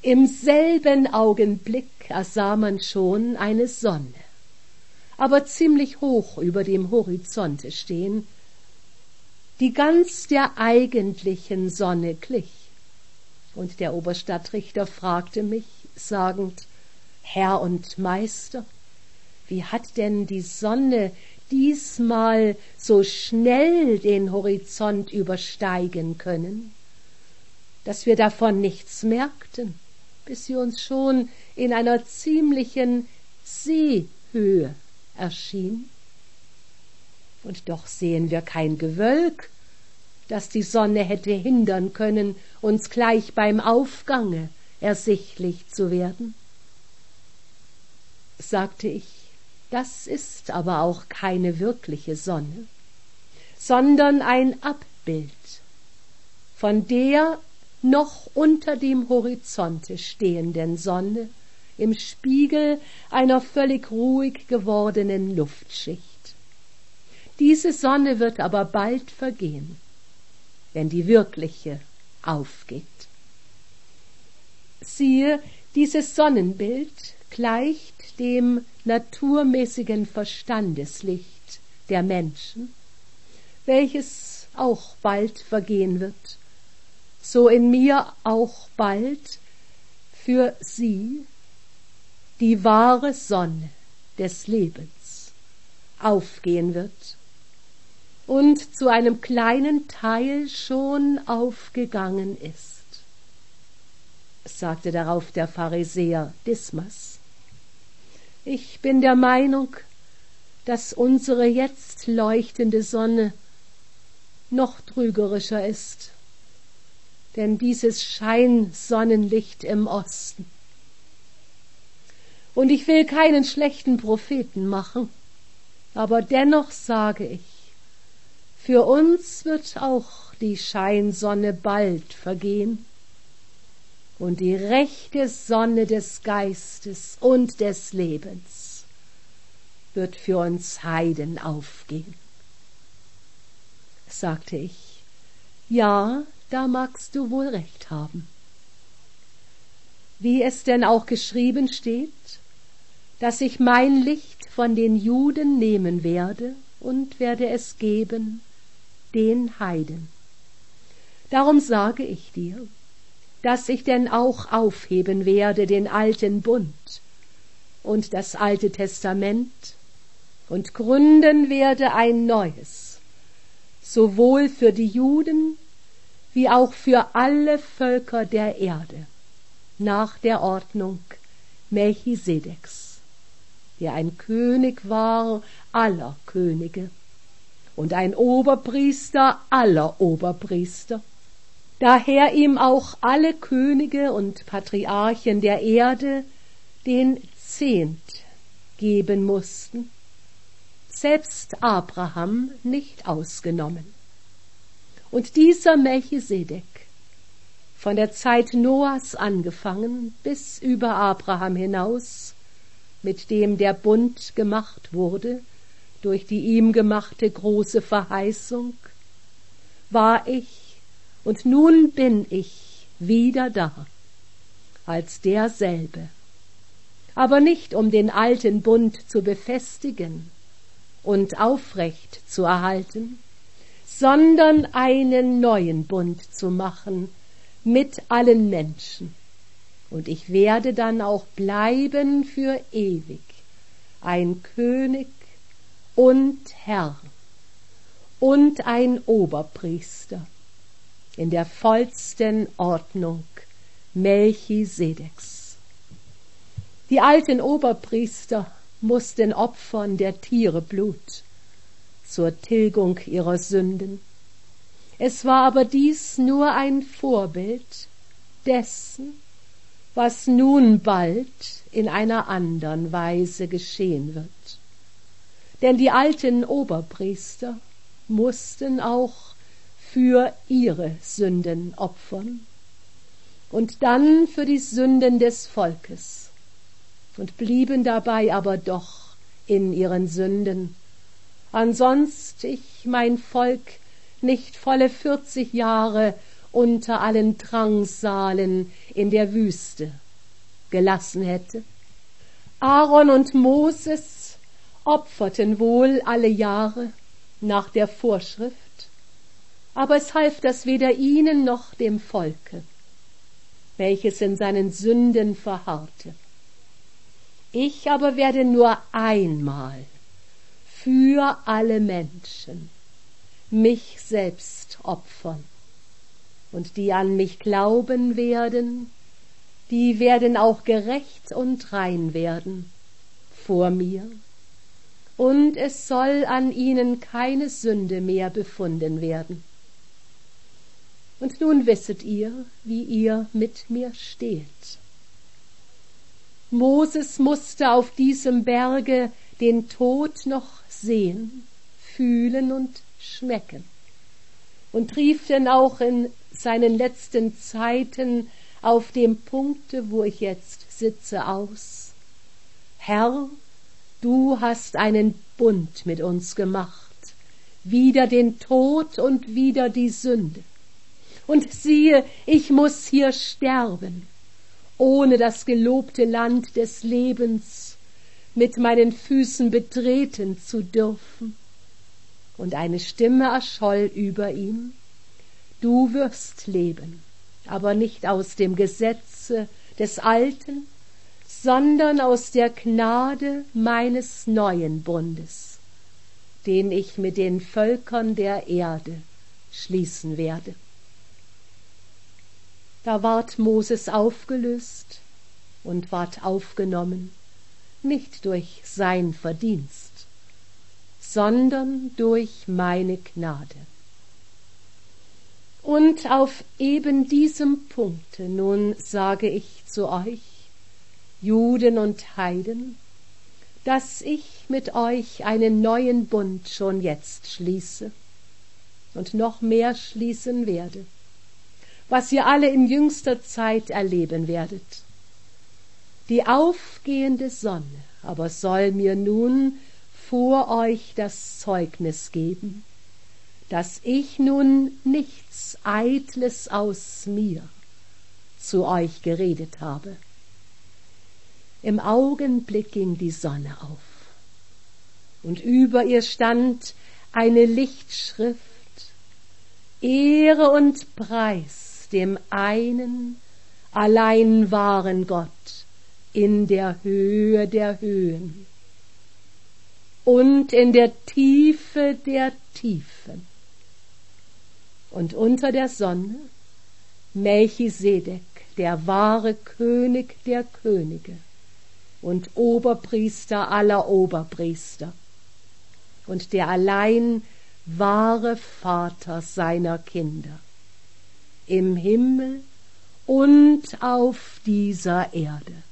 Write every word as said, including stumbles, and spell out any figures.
Im selben Augenblick ersah man schon eine Sonne, aber ziemlich hoch über dem Horizonte stehen, die ganz der eigentlichen Sonne glich. Und der Oberstadtrichter fragte mich, sagend: Herr und Meister, wie hat denn die Sonne diesmal so schnell den Horizont übersteigen können, dass wir davon nichts merkten, bis sie uns schon in einer ziemlichen Seehöhe erschien? Und doch sehen wir kein Gewölk, das die Sonne hätte hindern können, uns gleich beim Aufgange ersichtlich zu werden. Sagte ich, das ist aber auch keine wirkliche Sonne, sondern ein Abbild von der noch unter dem Horizonte stehenden Sonne im Spiegel einer völlig ruhig gewordenen Luftschicht. Diese Sonne wird aber bald vergehen, wenn die wirkliche aufgeht. Siehe, dieses Sonnenbild gleicht dem naturmäßigen Verstandeslicht der Menschen, welches auch bald vergehen wird, so in mir auch bald für sie die wahre Sonne des Lebens aufgehen wird und zu einem kleinen Teil schon aufgegangen ist. Sagte darauf der Pharisäer Dismas: Ich bin der Meinung, dass unsere jetzt leuchtende Sonne noch trügerischer ist, denn dieses Scheinsonnenlicht im Osten. Und ich will keinen schlechten Propheten machen, aber dennoch sage ich, für uns wird auch die Scheinsonne bald vergehen und die rechte Sonne des Geistes und des Lebens wird für uns Heiden aufgehen. Sagte ich, ja, da magst du wohl recht haben. Wie es denn auch geschrieben steht, dass ich mein Licht von den Juden nehmen werde und werde es geben den Heiden. Darum sage ich dir, dass ich denn auch aufheben werde den alten Bund und das Alte Testament und gründen werde ein neues, sowohl für die Juden wie auch für alle Völker der Erde, nach der Ordnung Melchisedeks, der ein König war aller Könige und ein Oberpriester aller Oberpriester, daher ihm auch alle Könige und Patriarchen der Erde den Zehnt geben mussten, selbst Abraham nicht ausgenommen. Und dieser Melchisedek, von der Zeit Noahs angefangen bis über Abraham hinaus, mit dem der Bund gemacht wurde, durch die ihm gemachte große Verheißung, war ich und nun bin ich wieder da, als derselbe, aber nicht um den alten Bund zu befestigen und aufrecht zu erhalten, sondern einen neuen Bund zu machen mit allen Menschen. Und ich werde dann auch bleiben für ewig, ein König und Herr und ein Oberpriester in der vollsten Ordnung Melchisedeks. Die alten Oberpriester mussten opfern der Tiere Blut zur Tilgung ihrer Sünden. Es war aber dies nur ein Vorbild dessen, was nun bald in einer andern Weise geschehen wird. Denn die alten Oberpriester mussten auch für ihre Sünden opfern und dann für die Sünden des Volkes und blieben dabei aber doch in ihren Sünden. Ansonst ich mein Volk nicht volle vierzig Jahre unter allen Drangsalen in der Wüste gelassen hätte. Aaron und Moses opferten wohl alle Jahre nach der Vorschrift, aber es half das weder ihnen noch dem Volke, welches in seinen Sünden verharrte. Ich aber werde nur einmal für alle Menschen mich selbst opfern, und die an mich glauben werden, die werden auch gerecht und rein werden vor mir, und es soll an ihnen keine Sünde mehr befunden werden. Und nun wisset ihr, wie ihr mit mir steht. Moses musste auf diesem Berge den Tod noch sehen, fühlen und schmecken, und rief denn auch in seinen letzten Zeiten auf dem Punkte, wo ich jetzt sitze, aus: Herr, du hast einen Bund mit uns gemacht, wider den Tod und wider die Sünde. Und siehe, ich muß hier sterben, ohne das gelobte Land des Lebens mit meinen Füßen betreten zu dürfen. Und eine Stimme erscholl über ihm: Du wirst leben, aber nicht aus dem Gesetze des Alten, sondern aus der Gnade meines neuen Bundes, den ich mit den Völkern der Erde schließen werde. Da ward Moses aufgelöst und ward aufgenommen, nicht durch sein Verdienst, sondern durch meine Gnade. Und auf eben diesem Punkte nun sage ich zu euch, Juden und Heiden, dass ich mit euch einen neuen Bund schon jetzt schließe und noch mehr schließen werde, was ihr alle in jüngster Zeit erleben werdet. Die aufgehende Sonne aber soll mir nun vor euch das Zeugnis geben, dass ich nun nichts Eitles aus mir zu euch geredet habe. Im Augenblick ging die Sonne auf, und über ihr stand eine Lichtschrift: Ehre und Preis dem einen, allein wahren Gott in der Höhe der Höhen und in der Tiefe der Tiefen. Und unter der Sonne Melchisedek, der wahre König der Könige und Oberpriester aller Oberpriester und der allein wahre Vater seiner Kinder, im Himmel und auf dieser Erde.